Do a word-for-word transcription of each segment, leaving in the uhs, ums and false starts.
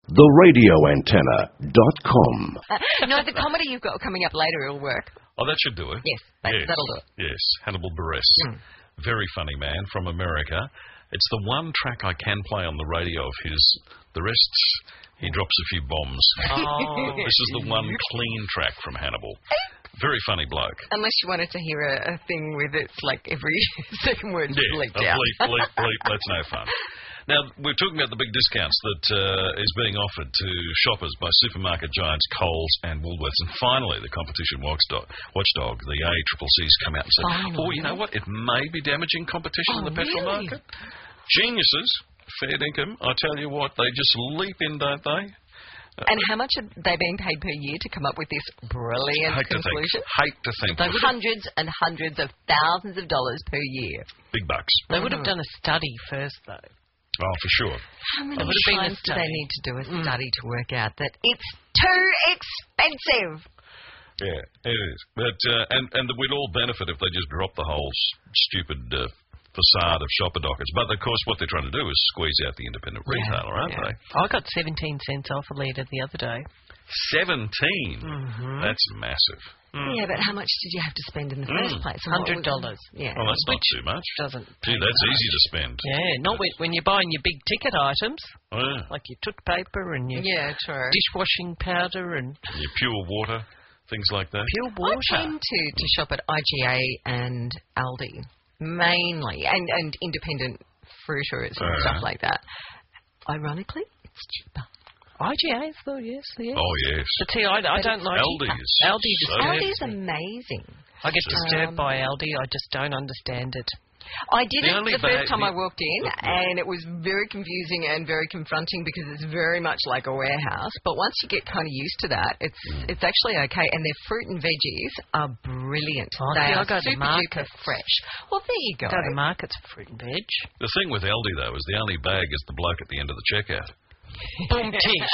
the radio antenna dot com. No, the comedy you've got coming up later will work. Oh, that should do it. Yes, that, yes. that'll do it. Yes, Hannibal Buress. Mm. Very funny man from America. It's the one track I can play on the radio of his. The rest, he drops a few bombs. Oh. This is the one clean track from Hannibal. Very funny bloke. Unless you wanted to hear a, a thing with it's like every second word Yeah, bleeped a out. bleep, bleep, bleep. That's no fun. Now, we're talking about the big discounts that uh, is being offered to shoppers by supermarket giants Coles and Woolworths. And finally, the competition watchdog, watchdog the A C C C's come out and said, Finally. oh, you know what? It may be damaging competition Oh, in the petrol really? market. Geniuses, fair dinkum. I tell you what, they just leap in, don't they? And how much are they being paid per year to come up with this brilliant Hate conclusion? To think. Hate to think. They hundreds and hundreds of thousands of dollars per year. Big bucks. They would have done a study first, though. Oh, for sure. How many It would have been a times do they study. need to do a study to work out that it's too expensive? Yeah, it is. But uh, and and we'd all benefit if they just dropped the whole s- stupid uh, facade of shopper dockets. But of course, what they're trying to do is squeeze out the independent retailer, aren't yeah. they? I got seventeen cents off a litre the other day. Seventeen. Mm-hmm. That's massive. Mm. Yeah, but how much did you have to spend in the first Mm. place? And what Hundred was- dollars. Yeah. Well, that's not Which too much. Doesn't. Gee, pay that's much. easy to spend. Yeah, not when, when you're buying your big ticket items Oh, yeah. like your toilet paper and your Yeah, true. dishwashing powder and Your pure water, things like that. pure I water. tend to, to shop at I G A and Aldi, mainly, and, and independent fruiters and Uh. stuff like that. Ironically, it's cheaper. I G A, though, yes, yes. Oh, yes. But see, I, I don't like Aldi's. Aldi So disturbs Aldi's me. amazing. I get disturbed Um, by Aldi. I just don't understand it. I did The it only the first ba- time I the- walked in, and it was very confusing and very confronting because it's very much like a warehouse. But once you get kind of used to that, it's Mm. it's actually okay. And their fruit and veggies are brilliant. Oh, they see, I are go to super duper markets. fresh. Well, there you go. Go to the markets for fruit and veg. The thing with Aldi, though, is the only bag is the bloke at the end of the checkout. Boom, tish.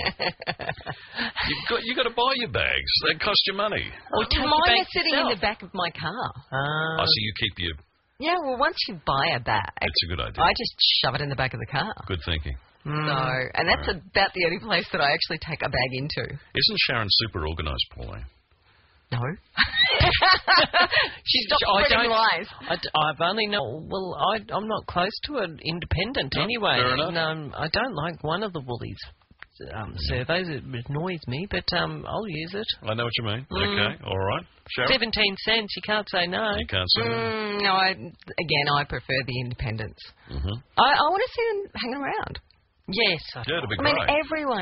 You've got, you got to buy your bags. They cost you money. Or take your Mine bag are sitting in yourself. the back of my car. Ah. I see you keep your... Yeah, well, once you buy a bag, It's a good idea. I just shove it in the back of the car. Good thinking. So, and that's about the only place that I actually take a bag into. Isn't Sharon super organised, Pauline? No. She's not I spreading don't- lies. I, have only know. Well, I, I'm not close to an independent No, anyway. fair enough. And, um, I don't like one of the Woolies um, surveys. It annoys me, but um, I'll use it. I know what you mean. Okay, all right. Sharon? Seventeen cents. You can't say no. You can't say that. Mm, no, I, again, I prefer the independents. Mm-hmm. I, I want to see them hanging around. Yes. I, Yeah, it'd be I mean, great. everyone.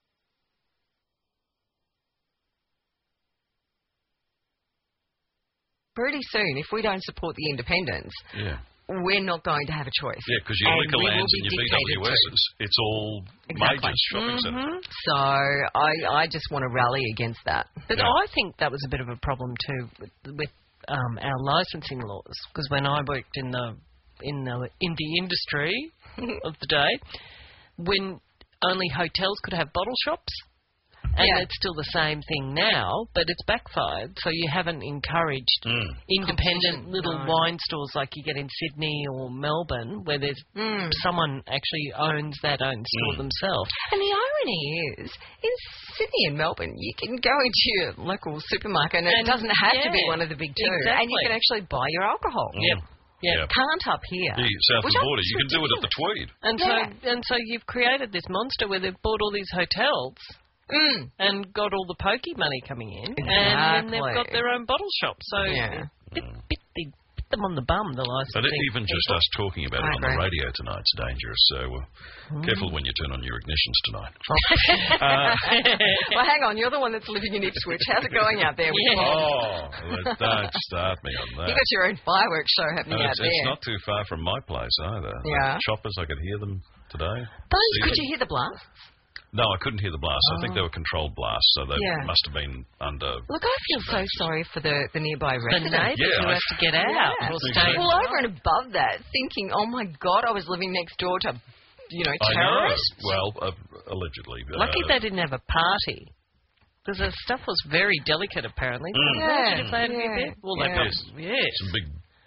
Pretty soon, if we don't support the independents, Yeah. we're not going to have a choice. Yeah, because your And liquor we will lands be and your dictated B W Ss, it's all Exactly. majors shopping centres. Mhm. So I, I just want to rally against that. But Yeah. I think that was a bit of a problem too with, with um, our licensing laws. Because when I worked in the in the in the industry of the day, when only hotels could have bottle shops, and Yeah. it's still the same thing now, but it's backfired. So you haven't encouraged Mm. independent Competition, little no. wine stores like you get in Sydney or Melbourne, where there's Mm. someone actually owns that own store Mm. themselves. And the irony is, in Sydney and Melbourne, you can go into your local supermarket and, And- it doesn't have to be yeah, one of the big two. And you exactly. can actually buy your alcohol. Mm. Yep. Yeah. Yep. Can't up here. The south of Which the I border, think's you can do it at the Tweed. And Yeah. so and so you've created this monster where they've bought all these hotels Mm. and got all the pokey money coming in, and then they've got Exactly. their own bottle shop. So Yeah. bit, bit, they bit them on the bum, the But licensing. even just us talking about I it on the agree. radio tonight's dangerous, so uh, careful when you turn on your ignitions tonight. Uh, well, hang on. You're the one that's living in Ipswich. How's it going out there? With Yeah. Bob? Oh, well, don't start me on that. You got your own fireworks show happening And out it's, there. it's not too far from my place either. Yeah. The choppers, I could hear them today. Those, See could them. you hear the blast? No, I couldn't hear the blast. I think they were controlled blasts, so they Yeah. must have been under... Look, I feel so sorry for the, the nearby the residents. neighbours Yeah, who I- have to get out Yeah. or Exactly. stay. Well, over and above that, thinking, oh my God, I was living next door to, you know, I know. terrorists. Well, uh, allegedly. Lucky uh, they didn't have a party. Because the stuff was very delicate, apparently. Mm. Imagine Yeah, if they had yeah, been there. Well, they yeah. probably, yes. Some big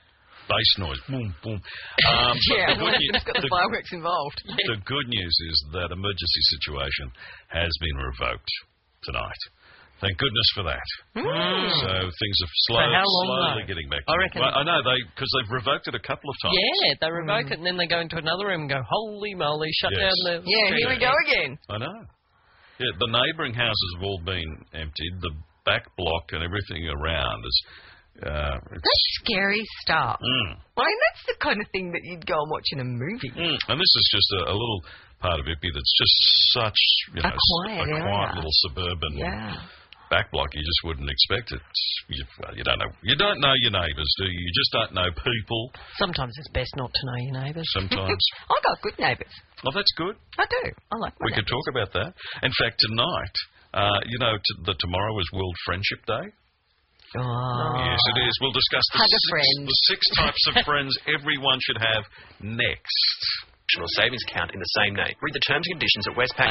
bass noise. Boom, boom. Um, Yeah, but the good, well, it's got the, the, fireworks involved. the good news is that emergency situation has been revoked tonight. Thank goodness for that. Mm. So things are slow, For how long, slowly though? getting back. I to reckon- Well, I know they because they've revoked it a couple of times. Yeah, they revoke it and then they go into another room and go, holy moly, shut Yes. down the Yeah, street. here we go again. I know. Yeah, the neighbouring houses have all been emptied. The back block and everything around is. Uh, it's, That's scary stuff. mm, I mean, that's the kind of thing that you'd go and watch in a movie. mm. And this is just a, a little part of Ippy that's just such, you A know, s- quiet a quiet area. little suburban Yeah. back block. You just wouldn't expect it. You, well, you don't know. You don't know your neighbours, do you? You just don't know people. Sometimes it's best not to know your neighbours. Sometimes. I got good neighbours. Well, that's good. I do. I like my We could neighbours. talk about that. In fact, tonight, uh, you know, t- that tomorrow is World Friendship Day. Oh. Yes, it is. We'll discuss the Hug a six, friend. the six types of friends everyone should have next. National Savings Account in the same name. Read the terms and conditions at Westpac.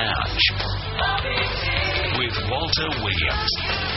With Walter Williams.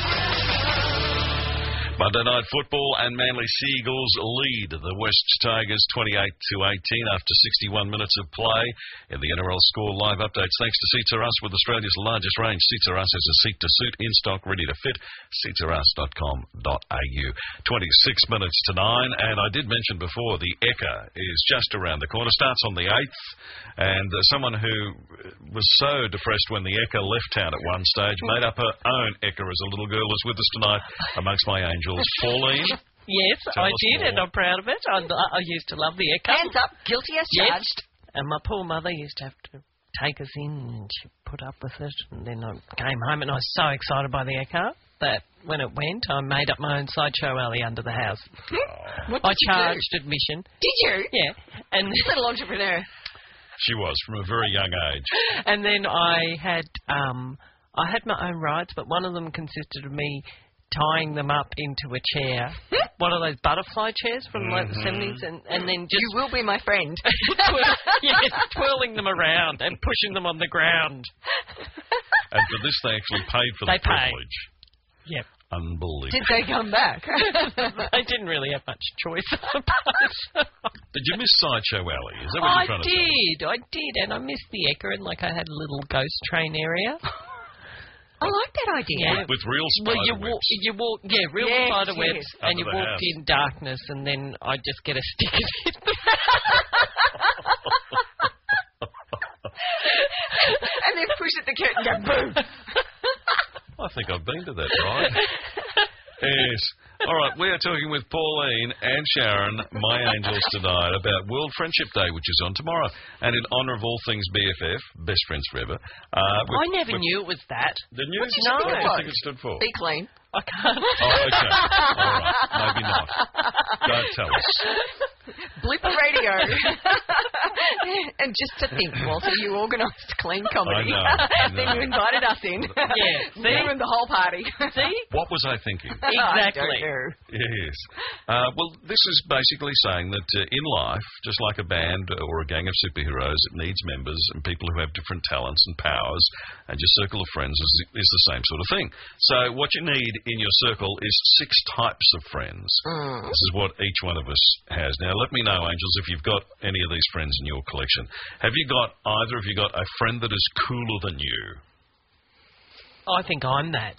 Monday Night Football and Manly Seagulls lead the West Tigers twenty-eight to eighteen after sixty-one minutes of play. In the N R L score live updates, thanks to Seats R Us with Australia's largest range. Seats R Us has a seat to suit, in stock, ready to fit. seats r us dot com dot a u. twenty-six minutes to nine, and I did mention before the Ekka is just around the corner. Starts on the eighth, and uh, someone who was so depressed when the Ekka left town at one stage made up her own Ekka as a little girl is with us tonight amongst my angels. Pauline? Yes, Tell I us did, more. and I'm proud of it. I, I used to love the Ekka. Hands up, guilty as Yes. charged. And my poor mother used to have to take us in, and she put up with it. And then I came home, and I was so excited by the Ekka that when it went, I made up my own sideshow alley under the house. What I did you charged admission. do? Did you? Yeah, and Little entrepreneur. She was, from a very young age. and then I had um I had my own rides, but one of them consisted of me tying them up into a chair, one of those butterfly chairs from like the seventies, and and then just You will be my friend. twirl, yes, twirling them around and pushing them on the ground. And for this, they actually paid for They the paid. privilege. Yep. Unbelievable. Did they come back? I didn't really have much choice, I suppose. Did you miss Sideshow Alley? Is that what I you're trying to say? did, I did, and I missed the Ekka, and like I had a little ghost train area. I like that idea. Yeah. With real Well, spider you walk, webs. you walk, yeah, real Yes, spider yes. webs, and Under you the walked house. in darkness, and then I just get a stick and hit them. And then push at the curtain and go boom. I think I've been to that ride. Yes. All right, we are talking with Pauline and Sharon, my angels, tonight about World Friendship Day, which is on tomorrow. And in honour of all things B F F, Best Friends Forever. Uh, I with- never with- knew it was that. Didn't you? What did you No. think it What do you was? think it stood for? Be clean. I can't. Oh, okay. All right. Maybe not. Don't tell us. Blooper radio. And just to think, Walter, you organised clean comedy. I know, I Then know. you invited us in. Yeah. Then you and the whole party. See? What was I thinking? I Exactly. don't know. Yes. Uh, well, this is basically saying that uh, in life, just like a band or a gang of superheroes, it needs members and people who have different talents and powers, and your circle of friends is, is the same sort of thing. So what you need in your circle is six types of friends. Mm. This is what each one of us has. Now, let me know, Angels, if you've got any of these friends in your collection. Have you got, either of you got a friend that is cooler than you? I think I'm that.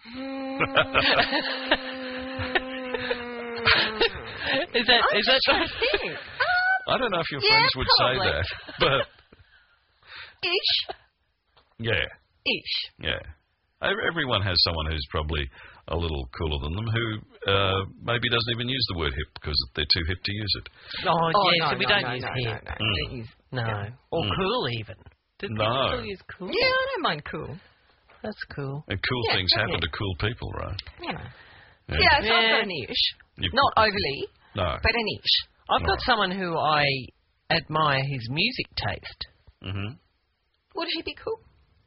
is that is that I think. I don't know if your Yeah, friends would probably. say that, but Ish. yeah. Ish. Yeah. Ev- Everyone has someone who's probably a little cooler than them who uh, maybe doesn't even use the word hip because they're too hip to use it. Oh, Oh, yes, no, so we no, don't no, use no, hip. No, no, Mm. Don't use- No. yeah. Or Mm. cool even. Did No. people still use cool? Yeah, I don't mind cool. That's cool. And cool Yeah, things yeah. happen to cool people, right? You know. Yeah. Yeah, so I've Yeah. got an ish. You- Not overly, No. but an ish. I've got Right. someone who I admire his music taste. Mm-hmm. Would he be cool?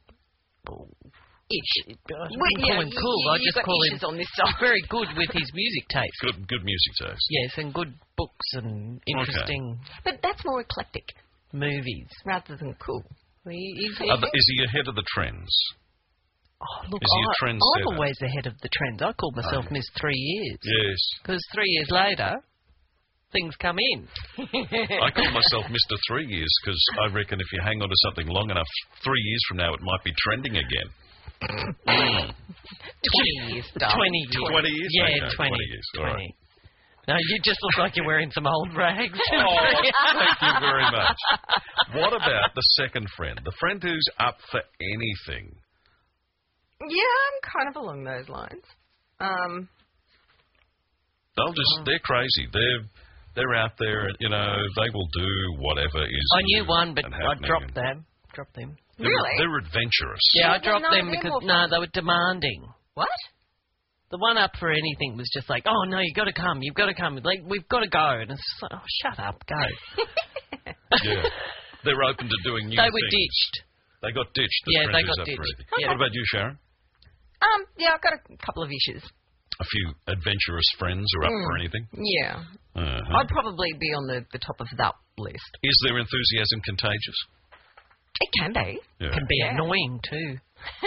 Ish. I Well, wouldn't yeah, call him you- cool. you- I you've just got call issues him on this side. very good with his music taste. Good, good music taste. Yes, and good books and interesting But that's more eclectic movies. rather than cool. He- he's- Are the- is he ahead of the trends? oh, look, is he a I, trendsetter? I'm always ahead of the trends. I call myself Oh. Miss Three Years Yes. because three years later, things come in. I call myself Mister Three Years because I reckon if you hang on to something long enough, three years from now it might be trending again. Mm. Twenty years, darling. Twenty years. Twenty years? Yeah, Okay, twenty. twenty years. All twenty. No, you just look like you're wearing some old rags. Oh, thank you very much. What about the second friend? The friend who's up for anything. Yeah, I'm kind of along those lines. Um, They'll just, they're crazy. They're they're out there, you know, they will do whatever is I knew new one, but and I happening. dropped them. Dropped them. They're, Really? They're adventurous. Yeah, I Yeah, dropped no, them they're because, more no, fun. they were demanding. what? The one up for anything was just like, oh, no, you've got to come, you've got to come. Like, we've got to go. And it's just like, oh, shut up, go. Yeah. They're open to doing new They things. were ditched. They got ditched. The Yeah, friend they who's got up for ditched. anything. Yeah. What about you, Sharon? Um, yeah, I've got a couple of issues. A few adventurous friends who are up Mm. for anything? Yeah. Uh-huh. I'd probably be on the, the top of that list. Is their enthusiasm contagious? It can be. Yeah. Can be Yeah. annoying, too.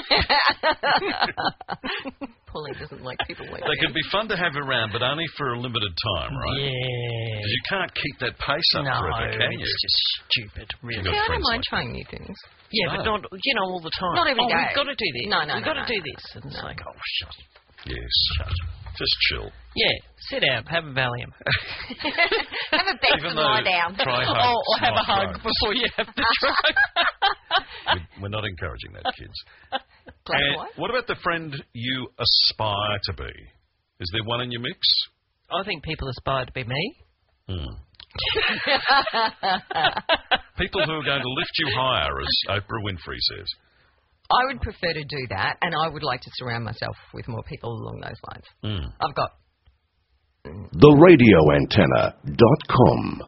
Pauline doesn't like people like They that. can be fun to have around, but only for a limited time, right? Yeah. Because you can't keep that pace up No, forever, can you? it's just stupid, really. got Yeah, I friends don't mind like trying new things. Yeah, but No. not, you know, all the time. Not every oh, day. we've got to do this. No, no, We've no, got to no. do this. And it's like, oh, shut up. Yes. Just chill. Yeah, sit down, have a Valium. Have a best Even and though lie down. try hard, or or have a not hug drugs. before you have the drug. We- We're not encouraging that, kids. Black And and white? what about the friend you aspire to be? Is there one in your mix? I think people aspire to be me. Hmm. People who are going to lift you higher, as Oprah Winfrey says. I would prefer to do that, and I would like to surround myself with more people along those lines. Hmm. I've got The radio antenna dot com.